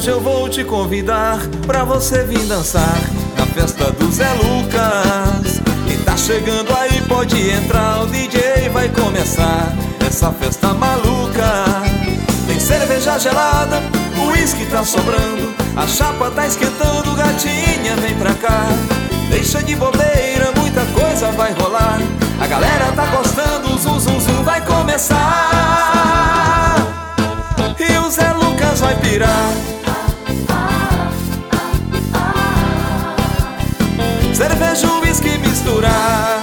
hoje eu vou te convidar pra você vir dançar na festa do Zé Lucas. E tá chegando aí, pode entrar, o DJ vai começar essa festa maluca. Tem cerveja gelada, o uísque tá sobrando, a chapa tá esquentando, gatinha vem pra cá. Deixa de bobeira, muita coisa vai rolar, a galera tá gostando, o zum zum zum vai começar. E o Zé Lucas vai pirar. Cerveja, uísque misturar,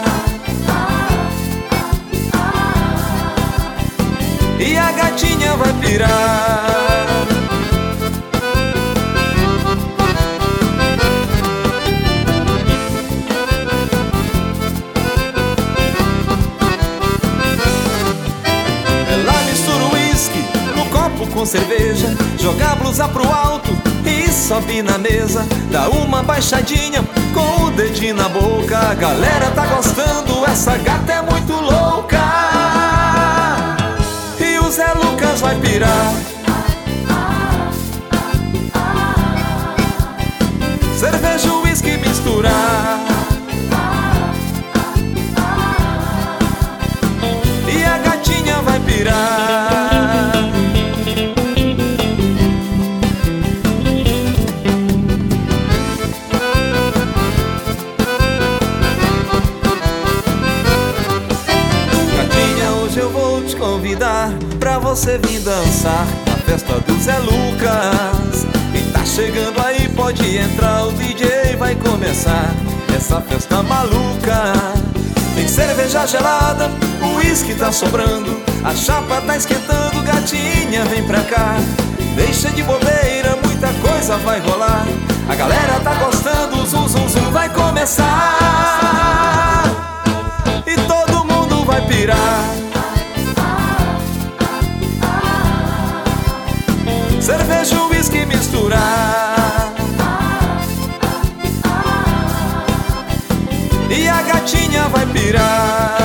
e a gatinha vai pirar. Ela mistura o uísque no copo com cerveja, joga a blusa pro alto e sobe na mesa, dá uma baixadinha com o dedinho na boca. A galera tá gostando, essa gata é muito louca. E o Zé Lucas vai pirar. Cerveja, uísque misturar, e a gatinha vai pirar. Eu vou te convidar pra você vir dançar na festa do Zé Lucas. E tá chegando aí, pode entrar, o DJ vai começar essa festa maluca. Tem cerveja gelada, o uísque tá sobrando, a chapa tá esquentando, gatinha vem pra cá. Deixa de bobeira, muita coisa vai rolar, a galera tá gostando, o zum zum zum vai começar. E todo mundo vai pirar. Cerveja, uísque misturar, e a gatinha vai pirar.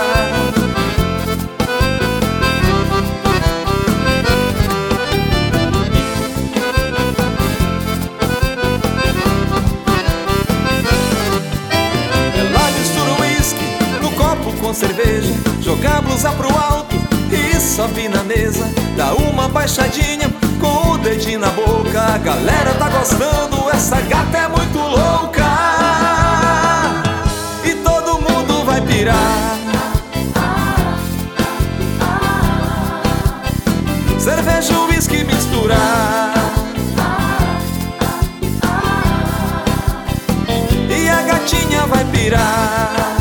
Ela mistura o uísque no copo com cerveja, joga a blusa pro alto e sobe na mesa, dá uma baixadinha com o dedinho na boca. A galera tá gostando, essa gata é muito louca. E todo mundo vai pirar. Cerveja, uísque misturar, e a gatinha vai pirar.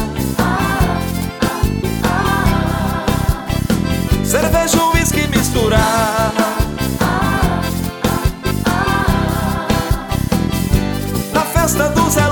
Cerveja, uísque misturar, na festa do Zé